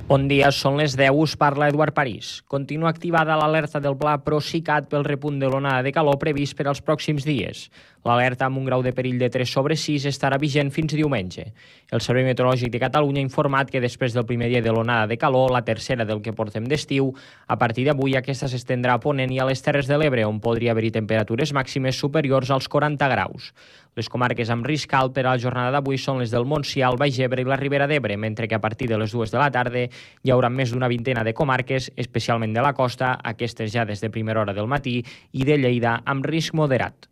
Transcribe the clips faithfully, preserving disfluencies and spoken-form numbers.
Bon dia, són les deu, us parla Eduard París. Continua activada l'alerta del Pla Procicat pel repunt de l'onada de calor previst per als pròxims dies. L'alerta amb un grau de perill de tres sobre sis estarà vigent fins diumenge. El Servei Meteorològic de Catalunya ha informat que després del primer dia de l'onada de calor, la tercera del que portem d'estiu, a partir d'avui aquesta s'estendrà a Ponent i a les Terres de l'Ebre, on podria haver-hi temperatures màximes superiors als quaranta graus. Les comarques amb risc alt per a la jornada d'avui són les del Montsià, el Baix Ebre i la Ribera d'Ebre, mentre que a partir de les dues de la tarda hi haurà més d'una vintena de comarques, especialment de la costa, aquestes ja des de primera hora del matí, i de Lleida amb risc moderat.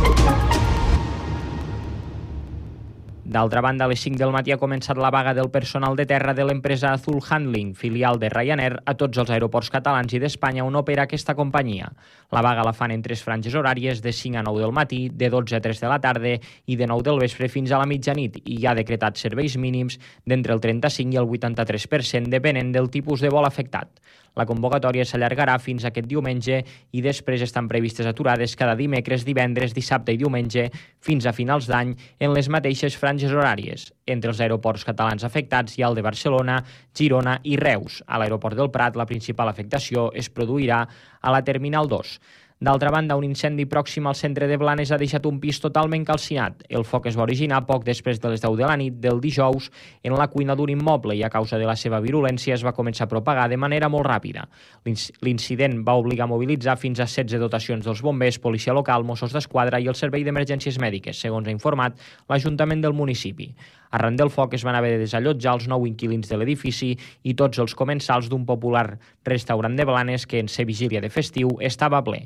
D'altra banda, a les cinc del matí ha començat la vaga del personal de terra de l'empresa Azul Handling, filial de Ryanair, a tots els aeroports catalans i d'Espanya on opera aquesta companyia. La vaga la fan en tres franges horàries, de cinc a nou del matí, de dotze a tres de la tarda i de nou del vespre fins a la mitjanit, i hi ha decretat serveis mínims d'entre el trenta-cinc i el vuitanta-tres per cent, depenent del tipus de vol afectat. La convocatòria s'allargarà fins aquest diumenge i després estan previstes aturades cada dimecres, divendres, dissabte i diumenge fins a finals d'any en les mateixes franges horàries. Entre els aeroports catalans afectats hi ha el de Barcelona, Girona i Reus. A l'aeroport del Prat la principal afectació es produirà a la Terminal dos. D'altra banda, un incendi pròxim al centre de Blanes ha deixat un pis totalment calcinat. El foc es va originar poc després de les deu de la nit del dijous en la cuina d'un immoble i a causa de la seva virulència es va començar a propagar de manera molt ràpida. L'incident va obligar a mobilitzar fins a setze dotacions dels bombers, policia local, Mossos d'Esquadra i el Servei d'Emergències Mèdiques, segons ha informat l'Ajuntament del municipi. Arran del foc es van haver de desallotjar els nou inquilins de l'edifici i tots els comensals d'un popular restaurant de Blanes que en ser vigília de festiu estava ple.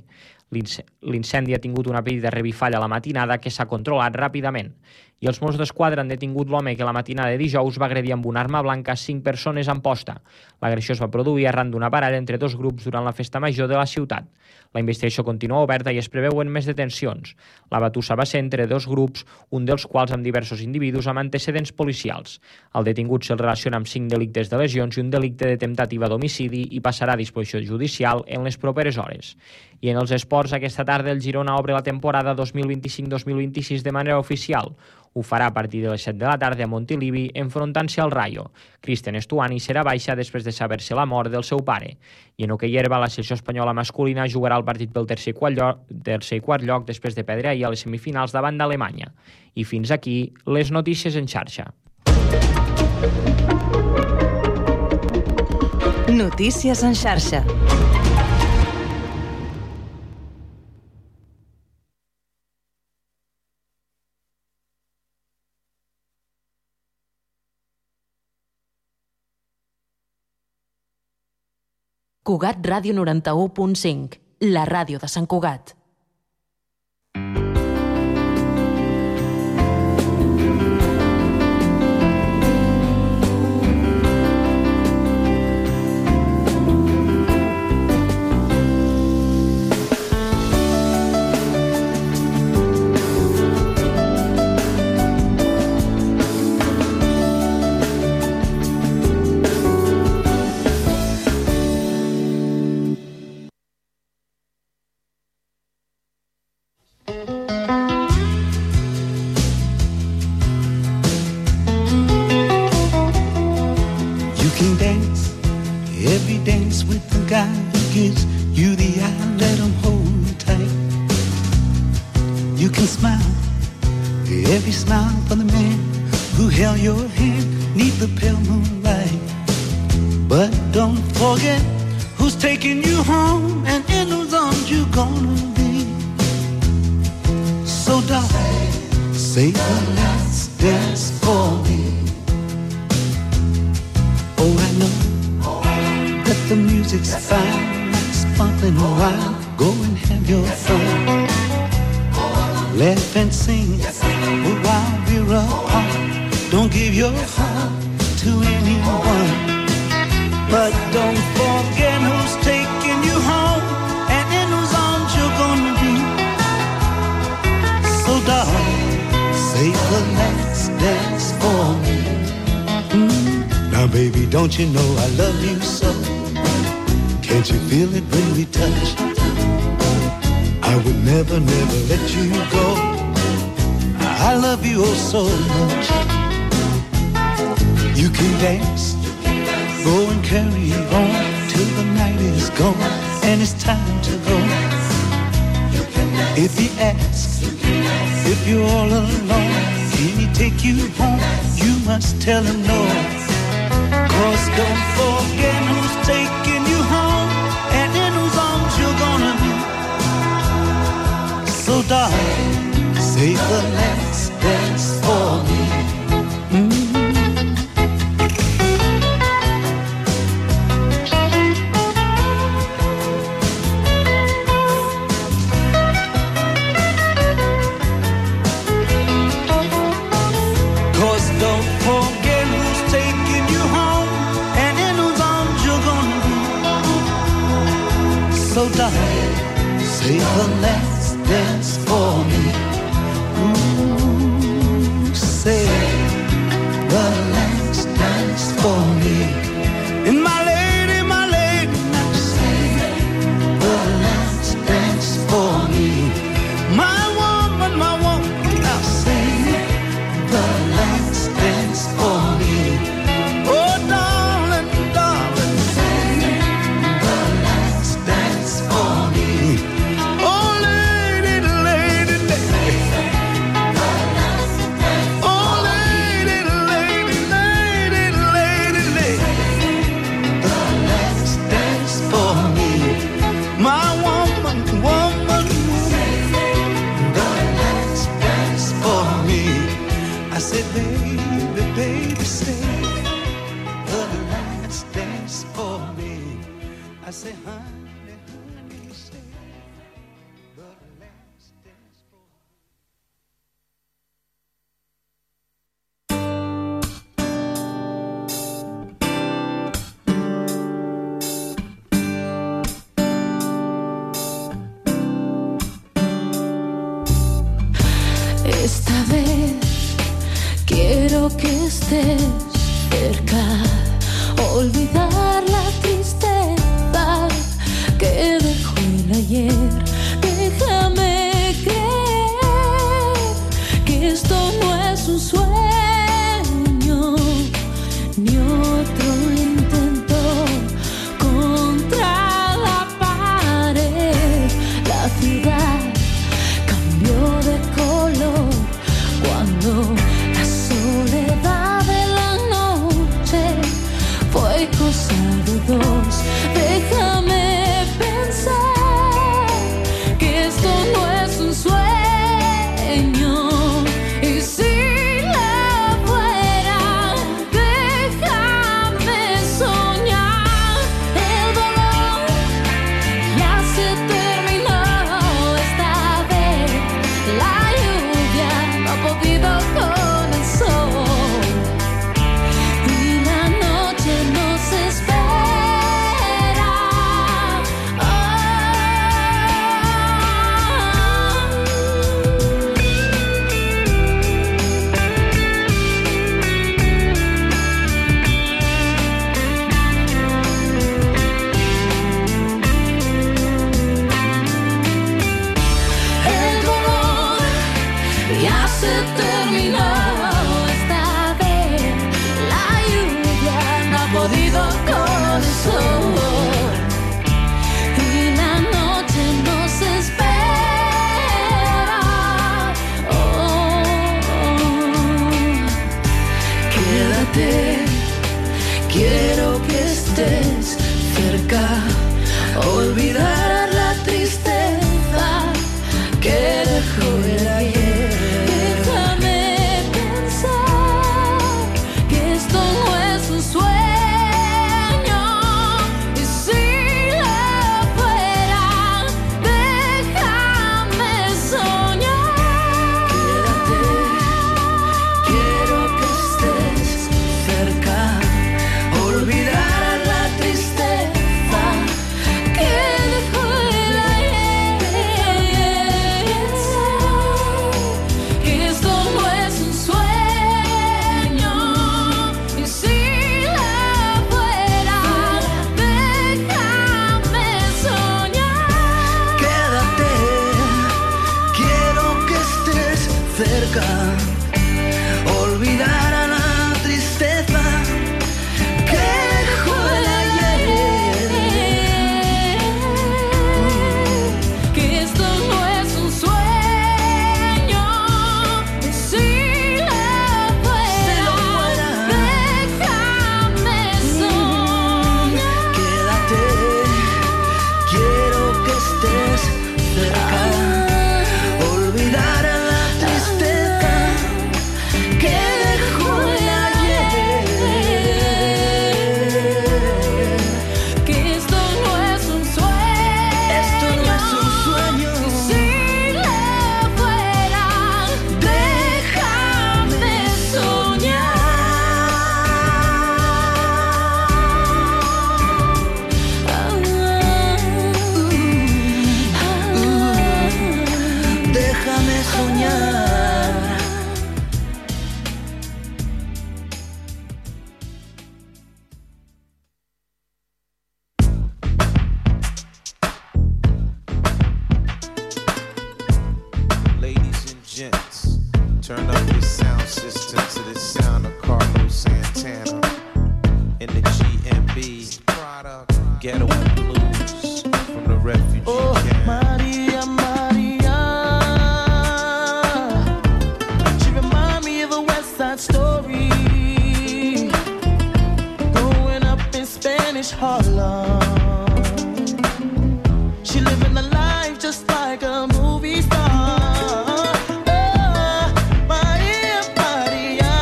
L'incendi ha tingut una petita revifalla a la matinada que s'ha controlat ràpidament. I els Mossos d'Esquadra han detingut l'home que la matinada de dijous va agredir amb una arma blanca cinc persones a Amposta. L'agressió es va produir arran d'una baralla entre dos grups durant la festa major de la ciutat. La investigació continua oberta i es preveuen més detencions. La batussa va ser entre dos grups, un dels quals amb diversos individus amb antecedents policials. El detingut se'l relaciona amb cinc delictes de lesions i un delicte de temptativa d'homicidi i passarà a disposició judicial en les properes hores. I en els esports, aquesta tarda el Girona obre la temporada dos mil vint-i-cinc dos mil vint-i-sis de manera oficial. Ho farà a partir de les set de la tarda a Montilivi, enfrontant-se al Rayo. Cristian Estuani serà baixa després de saber-se la mort del seu pare. I en hoquei herba, la selecció espanyola masculina jugarà el partit pel tercer i quart lloc, tercer i quart lloc després de perdre ahir a les semifinals davant d'Alemanya. I fins aquí les notícies en xarxa. Notícies en xarxa. Cugat Ràdio noranta-u punt cinc, la ràdio de Sant Cugat. Don't you know I love you so? Can't you feel it when we touch? I would never, never let you go. I love you oh so much. You can dance, go and carry on till the night is gone and it's time to go. If he asks if you're all alone, can he take you home? You must tell him no. Cause don't forget who's taking you home and in whose arms you're gonna be. So darling, save the last dance for me. Mm-hmm. So darling, save the last dance for me. Ooh, save the last dance for me. And my lady, my lady, now save the last dance for me. My woman, my woman, now save the last dance for me. Oh darling, darling, save the last dance for me. Oh lady, lady, lady. Oh lady, lady, lady, lady, lady. The last dance for me. My woman, woman, the last dance for me. I said, baby, baby, say the last dance for me. I say, honey, honey, say the last dance for me. Esta vez quiero que estés cerca, olvidar la tristeza que dejó el ayer. Déjame creer que esto no es un sueño ni otro intento contra la pared. La ciudad cambió de color cuando la soledad de la noche fue cosa de dos. Déjame pensar que esto no es un sueño, y si lo fuera, déjame soñar. El dolor ya se terminó esta vez. La lluvia no ha podido con el sol y la noche nos espera. Oh. El dolor ya se terminó esta vez. La lluvia no ha podido con el sol y la noche nos espera. Oh, quédate, quiero que estés cerca, olvidar la tristeza que dejó el ayer. Déjame pensar que esto no es un sueño, y si lo fuera, déjame soñar. Quédate, quiero que estés cerca, olvidar la tristeza que dejó Ghetto blues from the refugee Oh, camp. Maria, Maria. She remind me of a West Side Story. Growing up in Spanish Harlem. She living the life just like a movie star. Oh, Maria, Maria.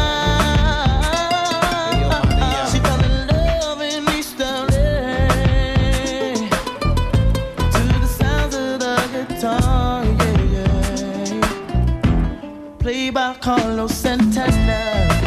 She fell in love in East L A to the sounds of the guitar, yeah, yeah. Played by Carlos Santana.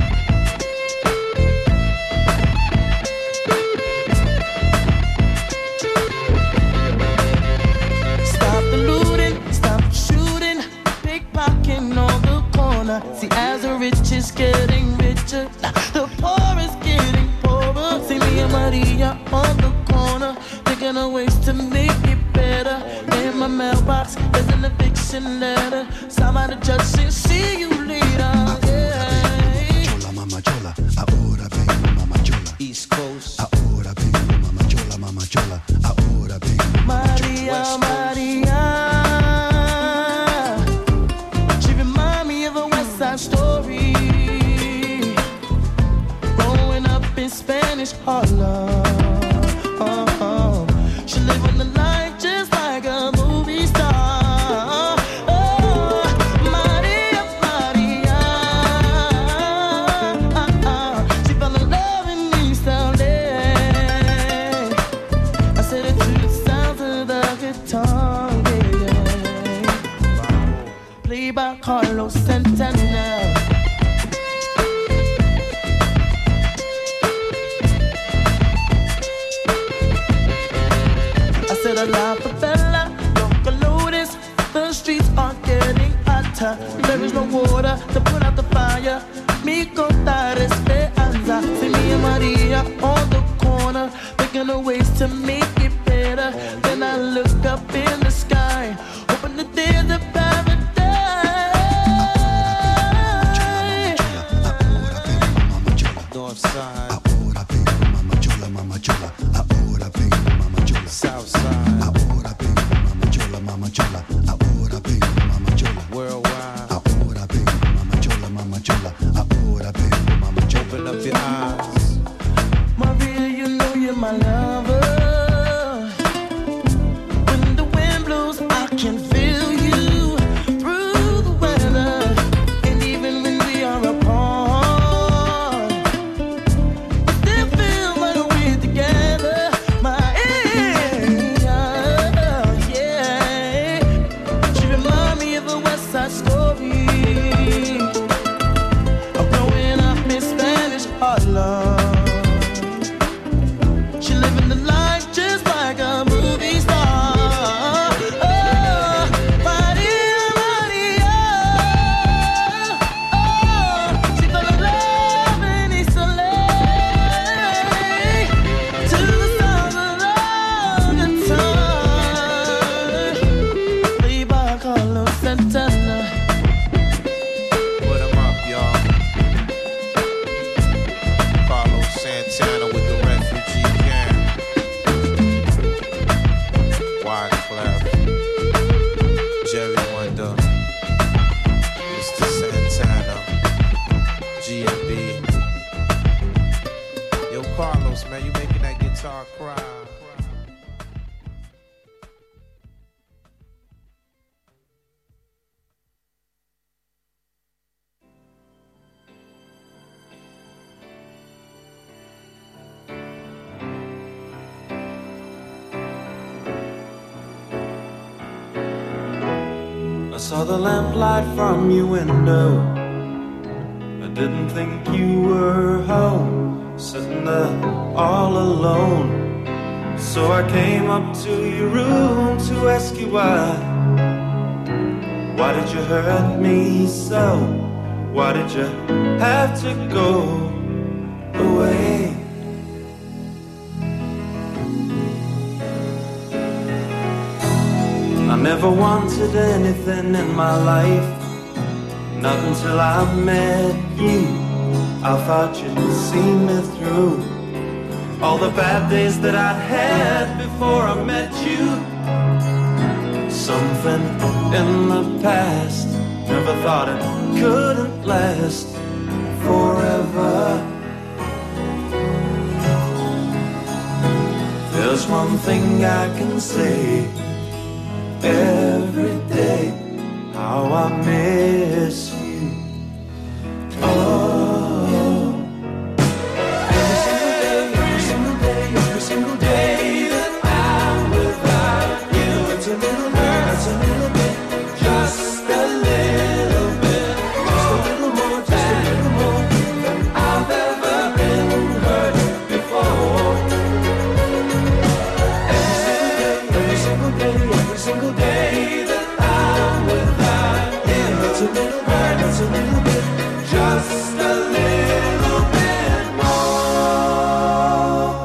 Stop the looting, stop the shooting, pickpocketing on the corner. See, as the rich is getting richer, the poor is getting poorer. See me and Maria on the corner, thinking of ways to make it better. In my mailbox, there's an eviction letter. Signed by the judge saying, see you later. Yeah. Chola, mama chola, ahora vengo, mama chola. East Coast. Ahora vengo, mama chola, mama chola. Ahora vengo, Maria, West Coast. Maria. She remind me of a West Side Story. Growing up in Spanish Harlem. She living the life just like a movie star. Oh, Maria, Maria. She fell in love in East L A. I said it to the sounds of the guitar, yeah, yeah. Played by Carlos Santana. I said a la favela, local lotus. The streets are getting hotter. There is no water to put out the fire. Mi contar esperanza. See me and Maria on the corner, thinking of ways to make it better. Then I look up in the sky, hoping that there's a paradise. North side. ahora vengo, mama chola, mama chola. Ahora vengo, mama chola. South side. Ahora vengo, mama chola, mama chola. Ahora vengo, mama chola. Worldwide. Ahora vengo, mama chola, mama chola. Ahora vengo, mama chola. Open up your eyes. Maria, you know you're my lover. When the wind blows, I can feel you through the weather. And even when we are apart, it still feels like we're together. Maria, yeah. She remind me of a West Side Story. I'm growing up in Spanish Harlem. She living the life just like a movie star. Oh, Maria, Maria. Oh, she fell in love in East L A to the sound of the guitar. Played by Carlos Santana. Put 'em up, y'all. Carlos Santana with the refugee camp. Wyclef, Jerry Wonder, Mister Santana, G M B. Yo, Carlos, man, you making that guitar cry. I saw the lamplight from your window. I didn't think you were home, sitting there all alone. So I came up to your room to ask you why. Why did you hurt me so? Why did you have to go away? I never wanted anything in my life, not until I met you. I thought you'd see me through. all the bad days that I had before I met you. Something in the past, never thought it couldn't last forever. There's one thing I can say every day, how I miss you. Oh, every single day, every single day, every single day that I'm without you, it's a little hurt, it's a little bit, just a little bit, just a little more, just a little more than I've ever been hurt before. Every single day, every single day that I'm without you, it's a little hurt, it's a little bit, just a little bit more.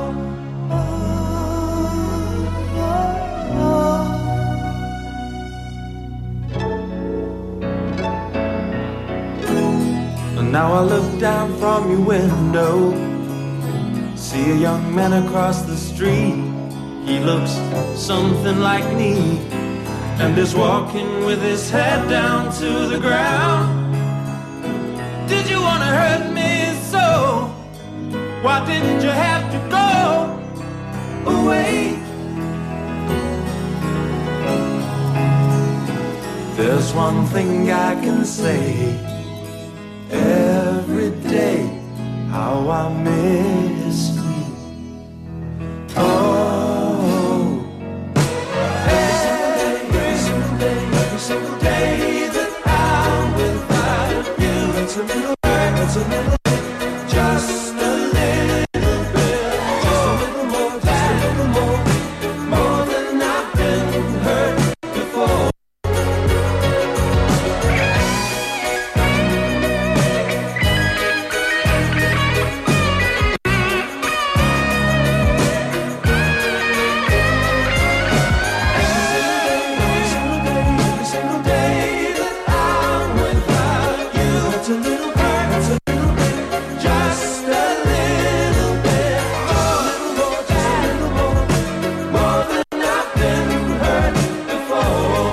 And now I look down from your window, see a young man across the street. He looks something like me, and is walking with his head down to the ground. Did you wanna hurt me so? Why didn't you have to go away? There's one thing I can say every day, how I miss you. Oh, every single day, every single day that I'm without you, it's a little hurt, it's a little bit, just a little bit, just a little more, just a little more, more than I've been hurt before. Every single day, every single day that I'm without you, it's a little hurt, it's a little bit, just a little bit, just a little more, just a little more, more than I've been hurt before.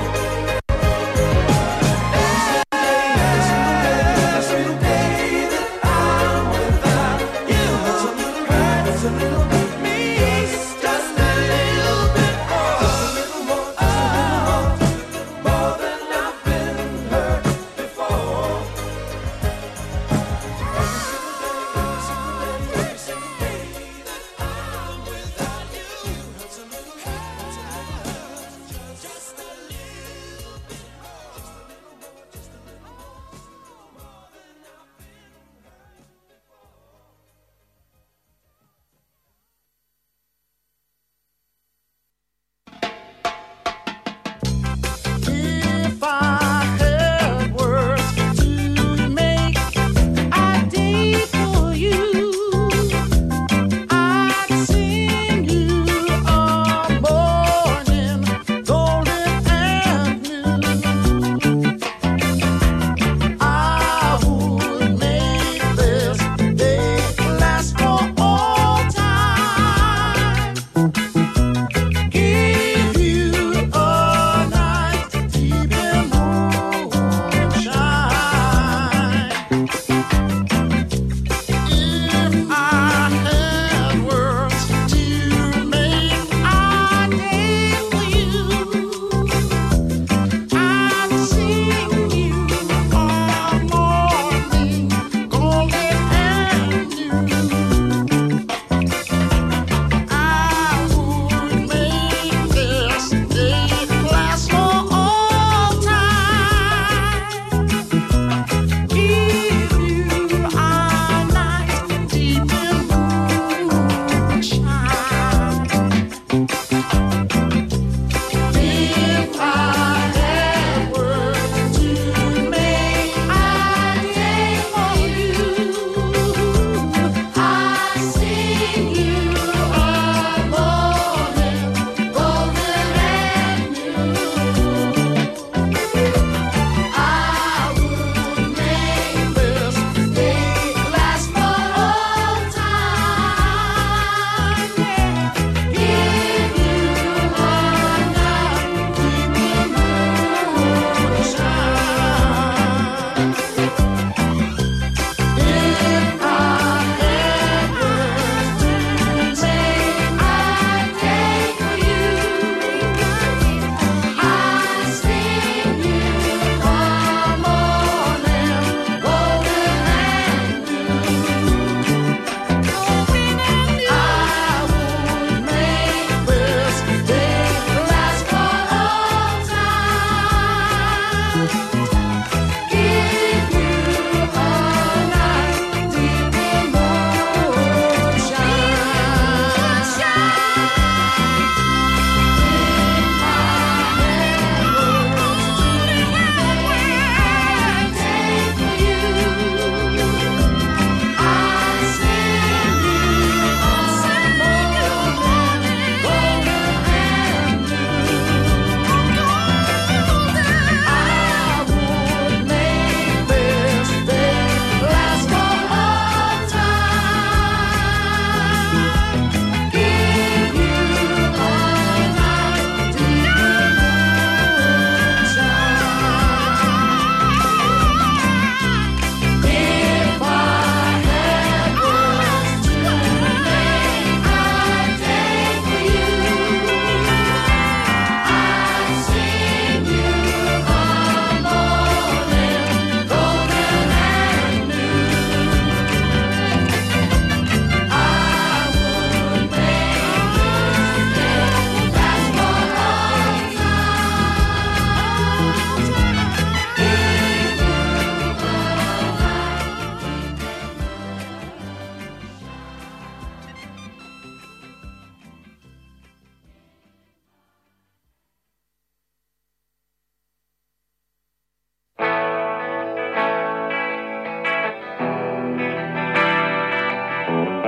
Every single day that I'm without you, it's a little hurt, it's a little bit, me, just a little bit, just a little more, just a little more, more than I've been hurt before. Every single day, every single day, every single day that I'm without you, it's a little hurt, it's a little hurt, just a little bit, just a little more, just a little more, more than I've been hurt before.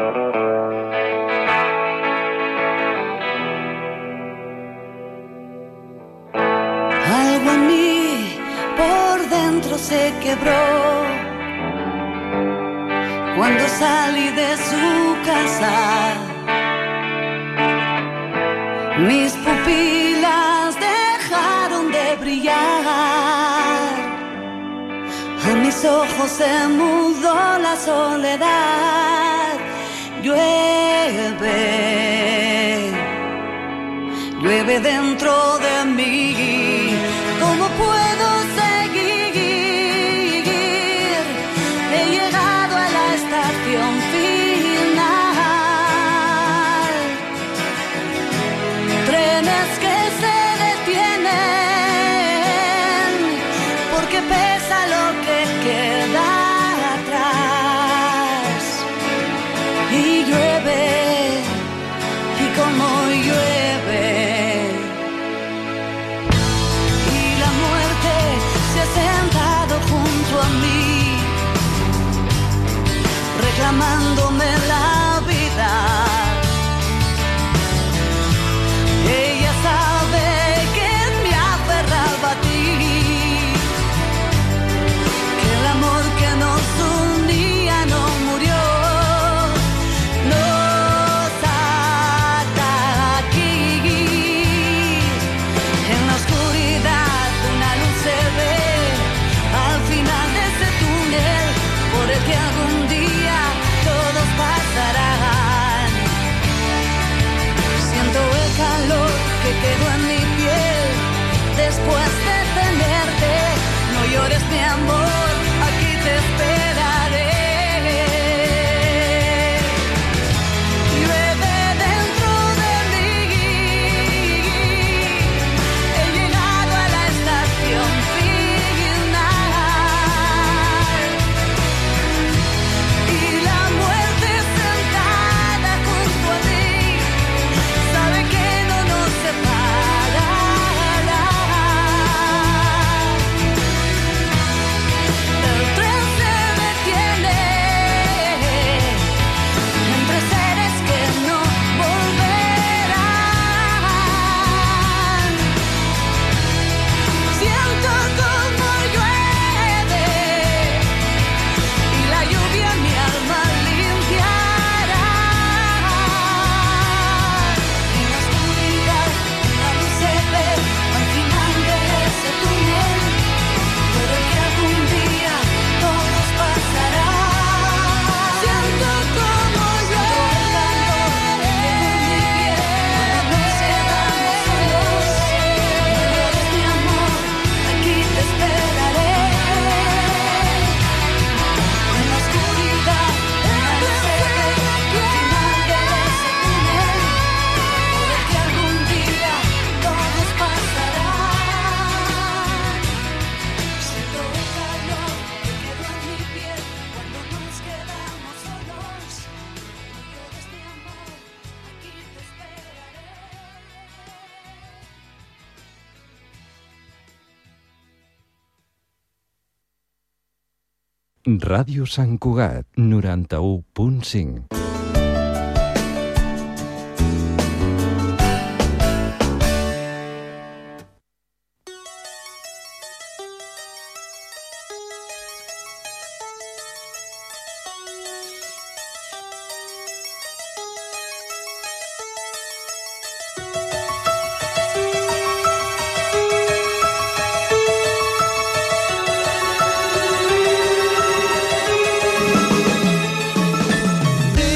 Algo en mí por dentro se quebró cuando salí de su casa. Mis pupilas dejaron de brillar, a mis ojos se mudó la soledad. Llueve, llueve dentro de mí. ¿Cómo puedo seguir? He llegado a la estación final. Trenes que se detienen porque pesa lo que queda atrás. Y llueve, y como llueve. Sentado junto a mí, reclamándome la vida. Ella sabe que me aferraba a ti, que el amor que nos unía no murió, nos ata aquí. En la oscuridad una luz se ve al final de ese túnel por el que algún día todos pasarán. Siento el calor que quedó en mi piel después de tenerte. No llores, mi amor, aquí te esperaré. Llueve dentro de mí. He llegado a la estación final. Y la muerte sentada junto a mí sabe que no nos separará. El tren se detiene entre seres que no volverán. Siento como llueve y la lluvia mi alma limpiará. En la oscuridad la luz se ve al final de ese túnel por el que algún día todos pasarán. Siento como llueve en mi piel cuando nos quedamos solos. No llores, mi amor, aquí te esperaré. En la oscuridad la luz se ve al final de ese túnel por el que algún día todos pasarán. Siento el calor que quedó en mi piel cuando nos quedamos solos. No llores, mi amor, aquí te esperaré. Ràdio Sant Cugat, noranta-u punt cinc. Dime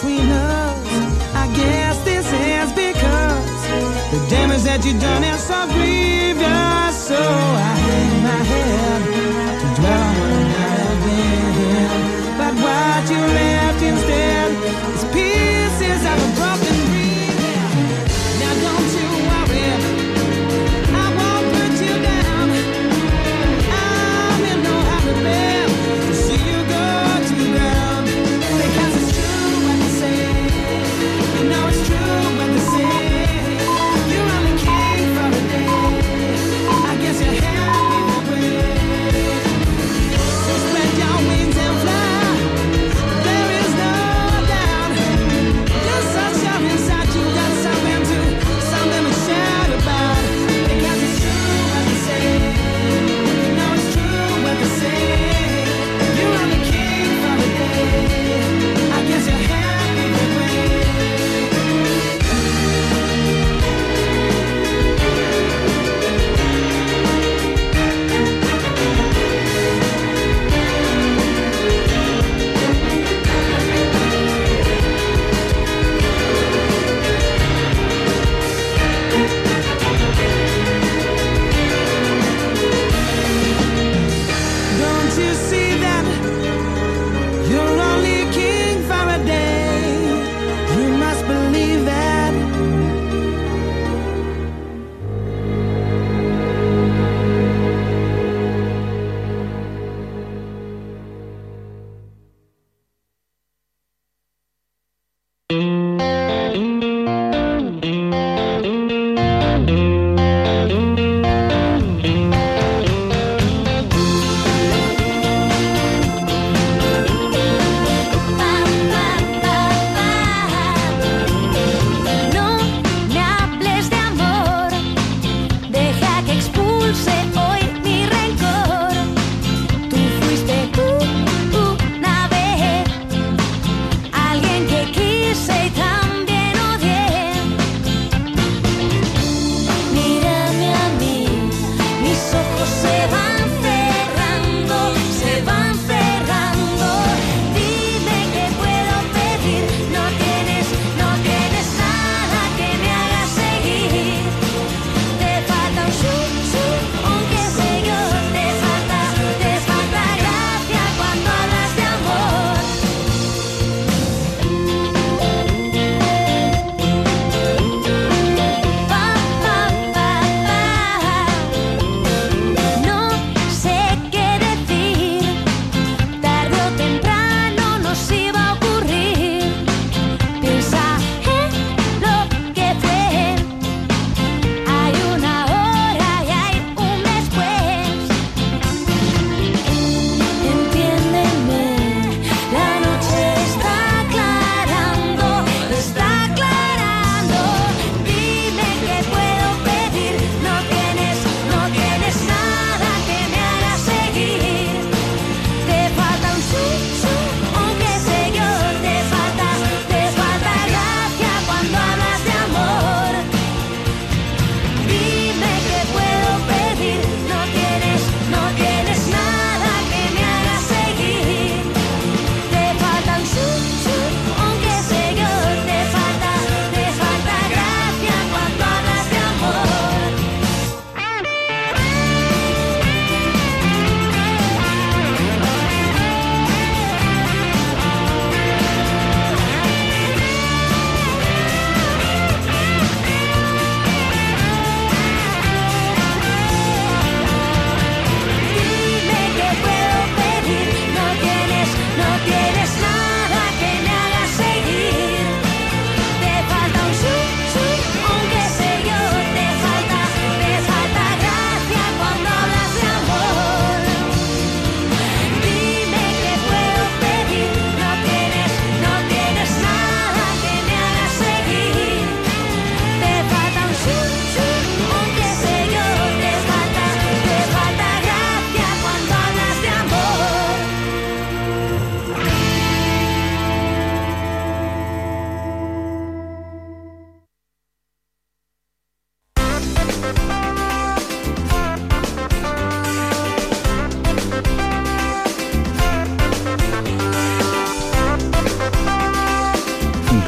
between us. I guess this is because the damage that you done is so grievous. So I hang my head to dwell on what might have been, but what you left instead is pieces of a broken dream. Now don't you worry, I won't put you down. I'm in no hurry, babe, to see you go to ground. Because it's true what they say, you know it's true what they say. You only came for a day, I guess you're happy that way.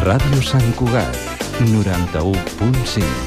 Ràdio Sant Cugat, noranta-u punt cinc.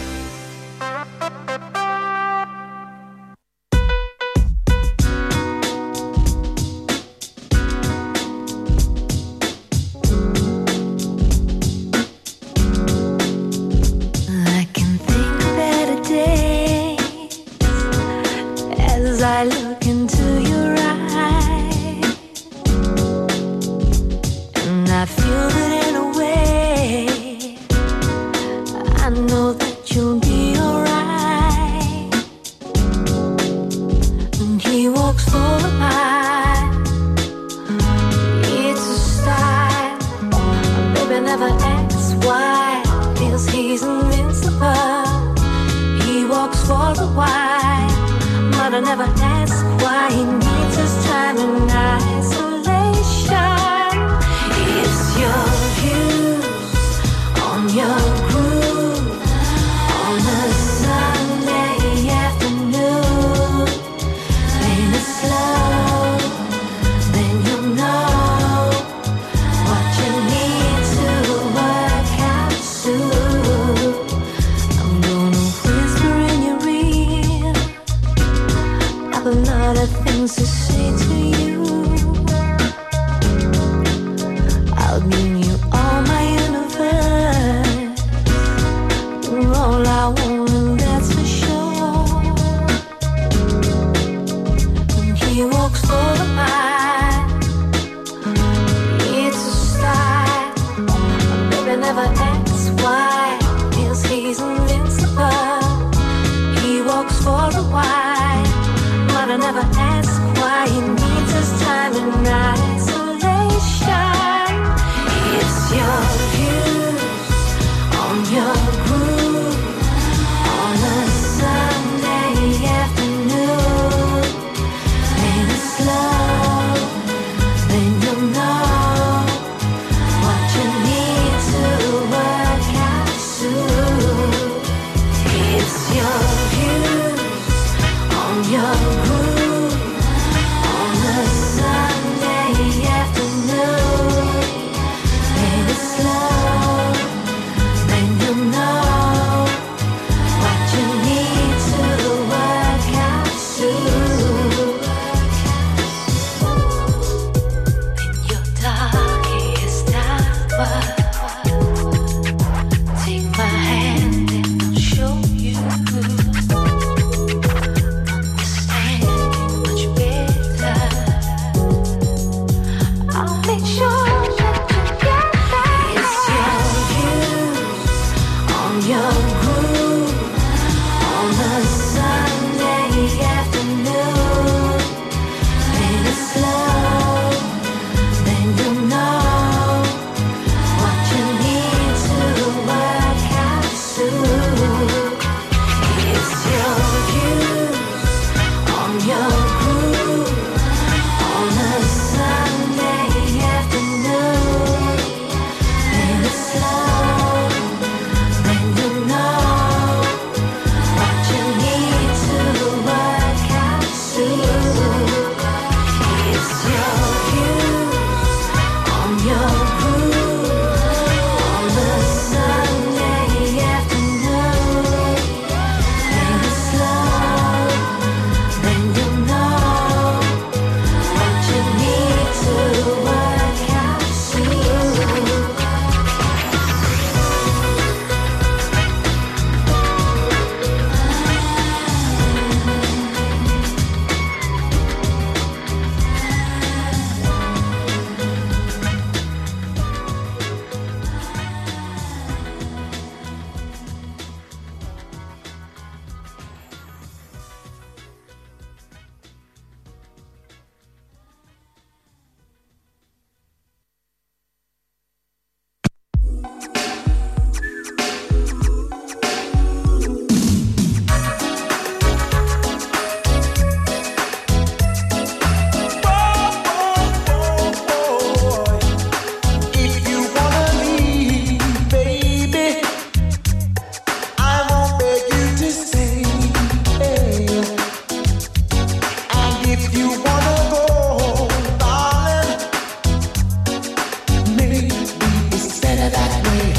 That way.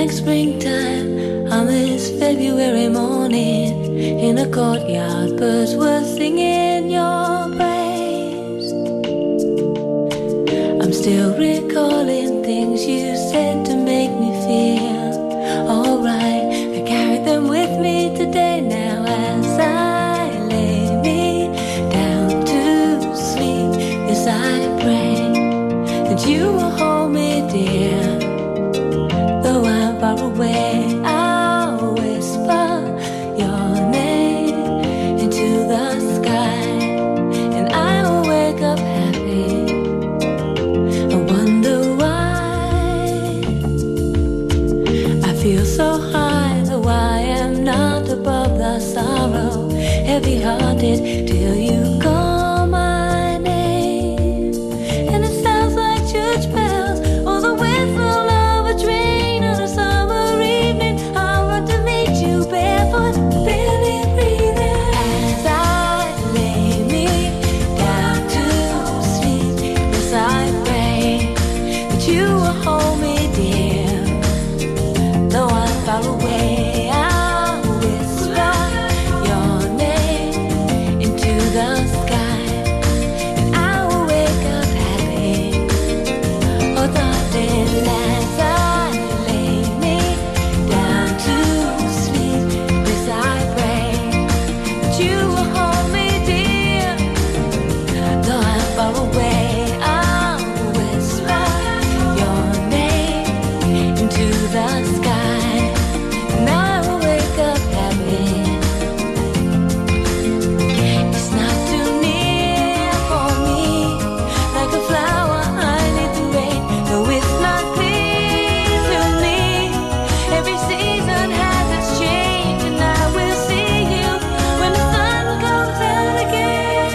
like springtime on this February morning. In a courtyard, birds were singing your praise. I'm still recalling things you said to make me feel alright. I carry them with me today now as I lay me down to sleep. Yes, I pray that you will hold me dear. Though I'm far away, I'll whisper your name into the sky, and I will wake up happy. I wonder why I feel so high, though I am not above the sorrow. Heavy-hearted till you call my name, and it sounds like church bells or the whistle of a train on a summer evening. I want to meet you barefoot, barely breathing, as I lay me down to sleep. Yes, I pray that you will hold me dear. Though I'm far away, I'll whisper your name into the sky, and I will wake up happy. Oh, darling, as I lay me down to sleep, yes, I pray that you will hold me dear. Though I'm far away, I'll whisper your name into the sky, and I will wake up happy. It's not too near for me, like a flower I need the rain. Though it's not clear to me, every season has its change, and I will see you when the sun comes out again.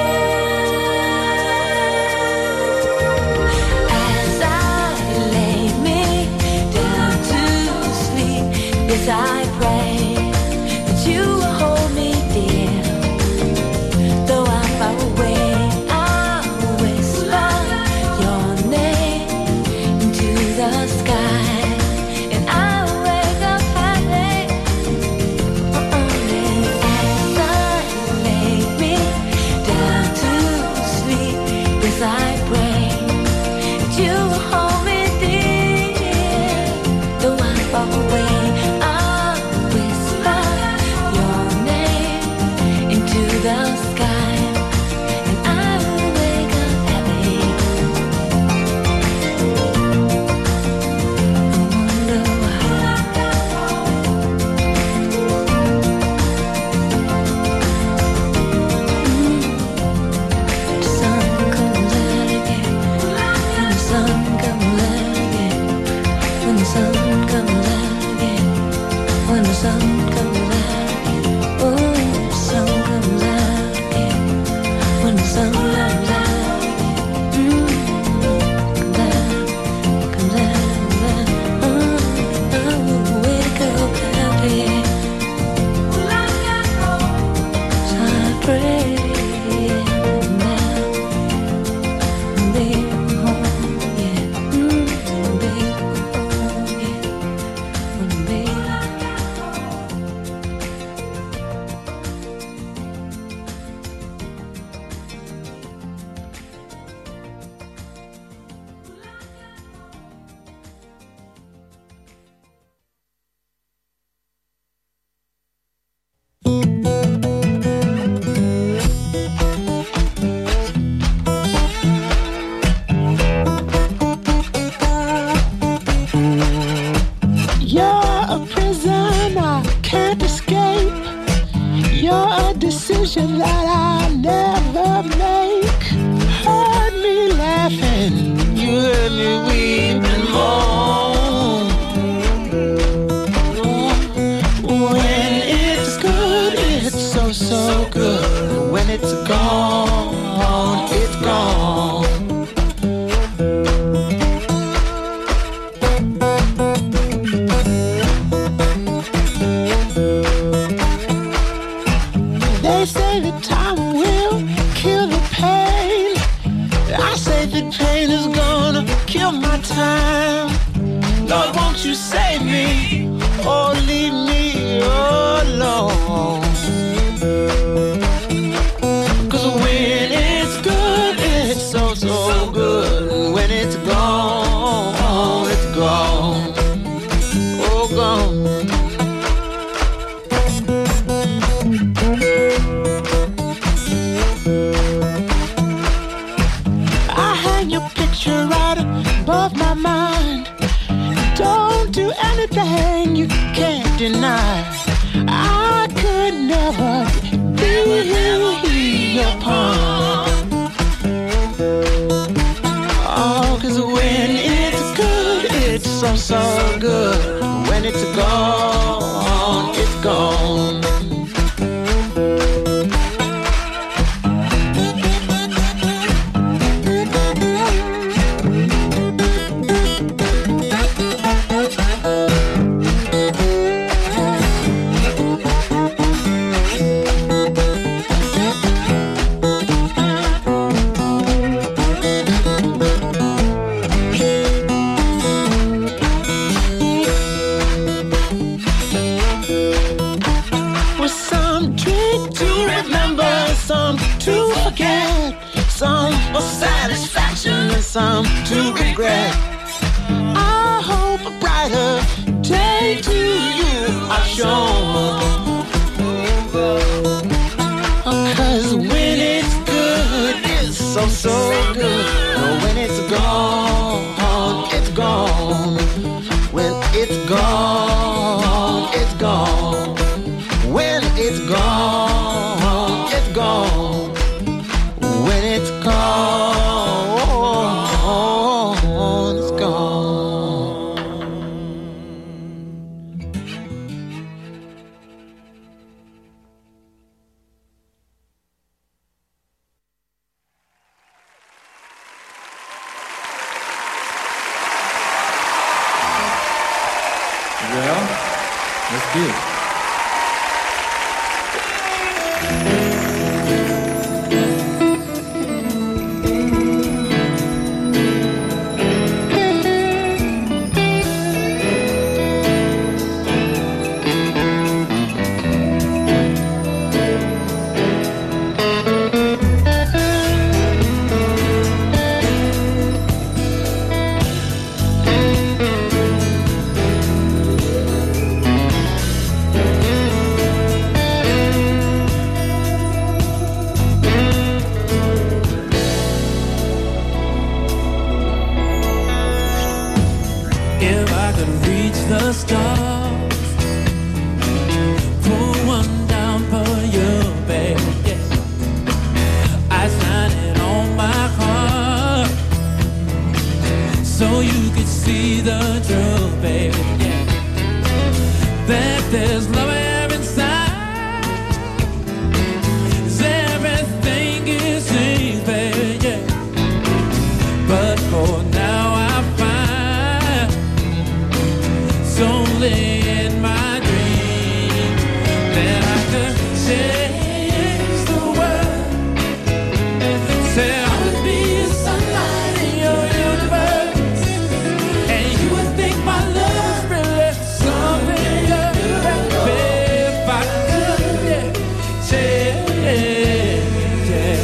As I lay me down to sleep, yes, I pray that you will hold me dear. Though I'm far away, I'll whisper your name into the sky, and I will wake up happy. As I lay me down to sleep, yes, I pray that you will hold me dear. Though I'm far away, I'll whisper your name into the sky, and I will wake up happy. I wonder why. The sun comes out again. When the sun comes out again. When the sun comes out again. When the sun comes out again. Oh, the sun comes out again. When the sun comes out again. Mm, comes out, comes out, comes out. Oh, I will wake up happy. So I pray now, be home, yeah. Mm, be home, yeah. Wanna be You're a prison I can't escape. You're a decision that I never make. Heard me laughing, you heard me weep and moan. When it's good, it's so, so good. When it's gone, it's gone. They say that time will kill the pain. I say the pain is gonna kill my time. Lord, won't you save me? gone, oh gone. I hang your picture right above my mind. Don't do anything you can't deny. I could never be your pawn. Oh, 'cause when it's good, it's so, so good. When it's gone, it's gone. Some to regret. I hope a brighter day to you I've shown. Oh, 'cause when it's good, it's so, so good. But when it's gone, it's gone. When it's gone, it's gone. When it's gone, it's gone. When it's gone. Well, let's do it. The stars, pull one down for you, baby. Yeah. I sign it on my heart, so you could see the truth, baby. Yeah. That there's love inside, 'cause everything is seen, baby. Yeah. But for now I find it's only in my dream that I could change the world. Say I would be a sunlight in your universe, and you would think my love's really something good. If I could, yeah, change, yeah,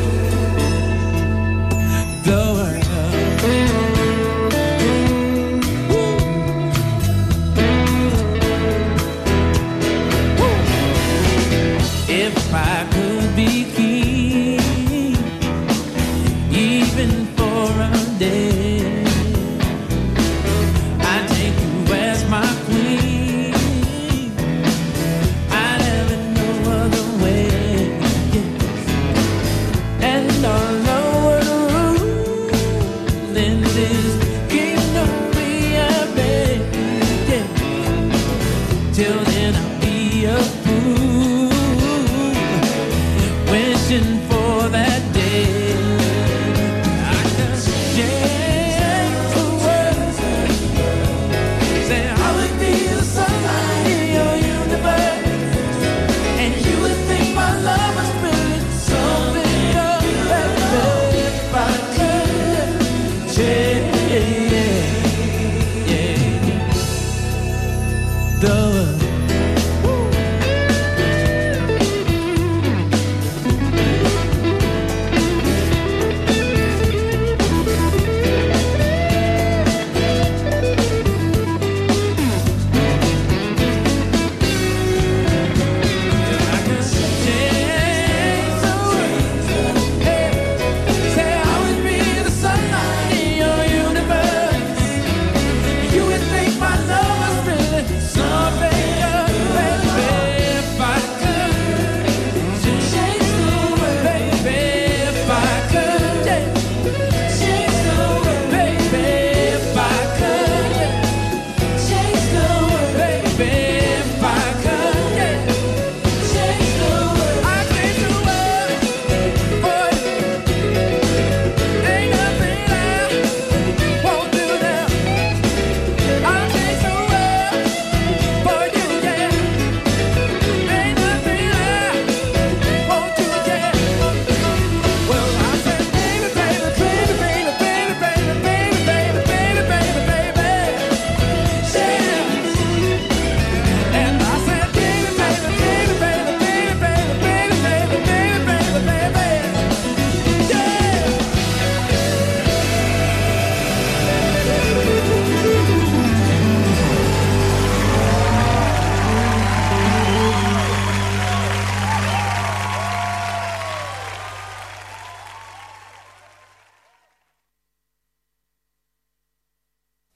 the world.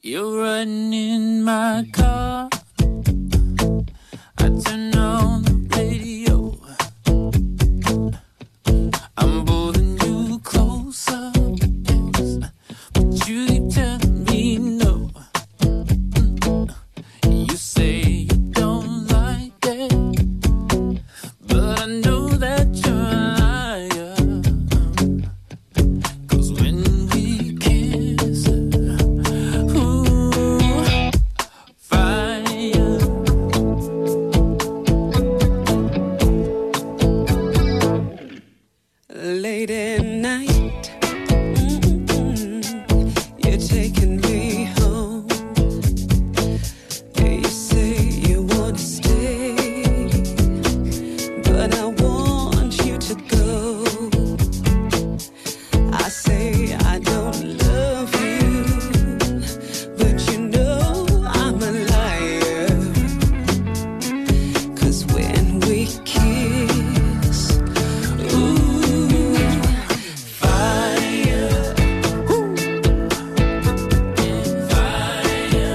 You're running in my car. I turn on the radio. I'm pulling you closer, yes, but you keep telling me no. You say you don't like it, but I know that you're a liar. 'Cause when we kiss, ooh, fire. Late at night, mm-mm, you're taking me home. You say you want to stay, but I want you to go. I say I don't love you, but you know I'm a liar. 'Cause when we kiss, ooh, fire, ooh, fire,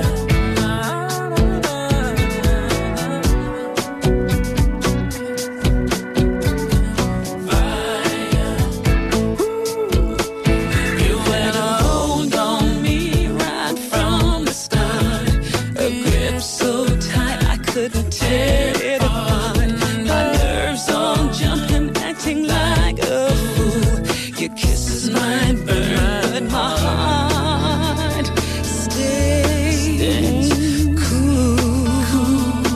you had a hold on me right from the start, a grip so tight I couldn't tear it apart. My nerves all jumping, acting like a fool. Your kisses might burn, but my heart stays cool.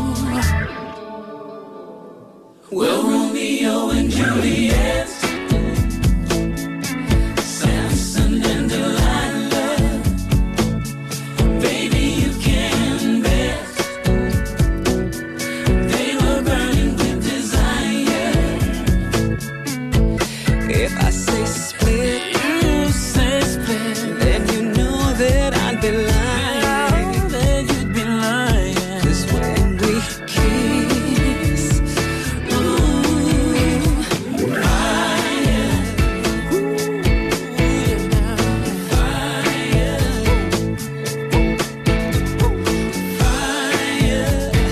Well, Romeo and Juliet, Samson and Delilah, baby, you can bet they were burning with desire. If I say split, you say split, then you know that I'd be lying. Then you'd be lying. 'Cause when we kiss, ooh, fire, ooh, fire, fire,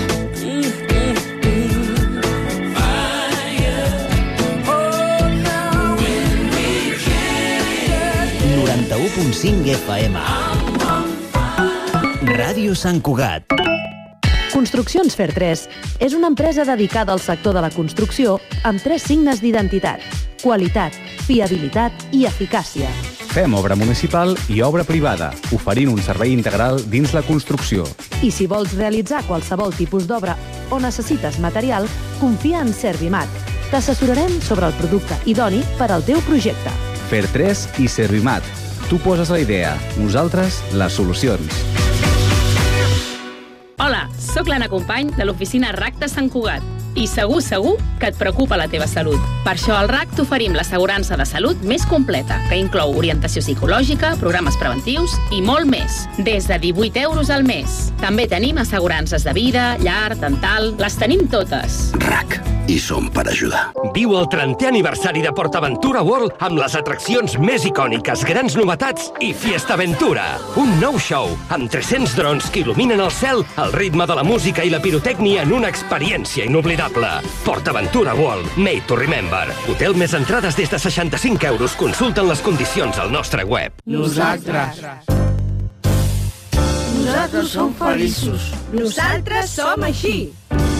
mm-mm-mm, fire. Oh, now when we kiss, noranta-u punt cinc F M. Ràdio Sant Cugat. Construccions Fer tres és una empresa dedicada al sector de la construcció amb tres signes d'identitat: qualitat, fiabilitat i eficàcia. Fem obra municipal i obra privada, oferint un servei integral dins la construcció. I si vols realitzar qualsevol tipus d'obra o necessites material, confia en Servimat. T'assessorarem sobre el producte idoni per al teu projecte. Fer tres i Servimat. Tu poses la idea, nosaltres les solucions. Hola, sóc l'Anna Company de l'oficina R A C de Sant Cugat i segur, segur que et preocupa la teva salut. Per això al R A C t'oferim l'assegurança de salut més completa, que inclou orientació psicològica, programes preventius i molt més, des de divuit euros al mes. També tenim assegurances de vida, llar, dental, les tenim totes. R A C, i som per ajudar. Viu el trentè aniversari de PortAventura World amb les atraccions més icòniques, grans novetats i Fiesta Aventura. Un nou show amb tres-cents drons que il·luminen el cel al ritme de la música i la pirotècnia en una experiència inoblidable. PortAventura World, made to remember. Hotel més entrades des de seixanta-cinc euros. Consulten les condicions al nostre web. Nosaltres. Nosaltres som feliços. Nosaltres som així.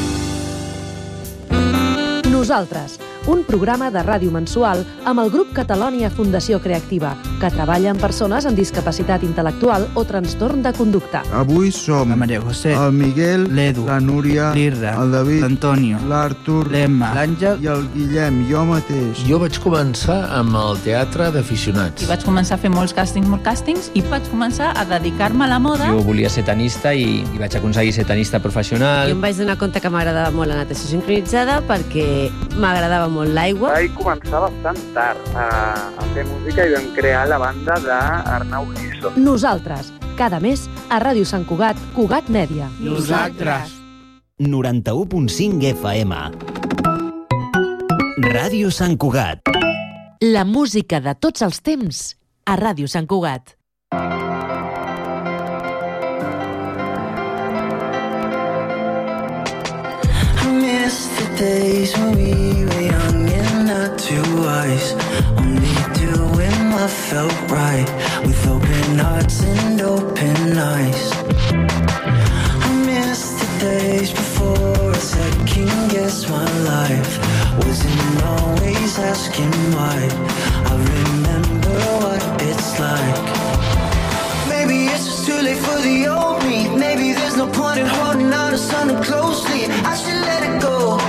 Nosaltres, un programa de ràdio mensual amb el grup Catalònia Fundació Creativa, que treballa amb persones amb discapacitat intel·lectual o trastorn de conducta. Avui som la Maria José, el Miguel, l'Edu, la Núria, l'Irra, el David, l'Antonio, l'Artur, l'Emma, l'Àngel i el Guillem, jo mateix. Jo vaig començar amb el teatre d'aficionats. I vaig començar a fer molts càstings, molts càstings, i vaig començar a dedicar-me a la moda. Jo volia ser tenista i, i vaig aconseguir ser tenista professional. Jo em vaig donar compte que m'agradava molt la natació sincronitzada perquè m'agradava molt l'aigua. Vaig començar bastant tard a, a fer música i vam crear la banda d'Arnau Giso. Nosaltres, cada mes a Ràdio Sant Cugat, Cugat Mèdia. Nosaltres. noranta-u punt cinc F M. Ràdio Sant Cugat. La música de tots els temps a Ràdio Sant Cugat. days when we were young and not too wise, only doing what felt right, with open hearts and open eyes. I miss the days before I second guessed my life, wasn't always asking why. I remember what it's like. Maybe it's just too late for the old me. Maybe there's no point in holding on to something closely. I should let it go.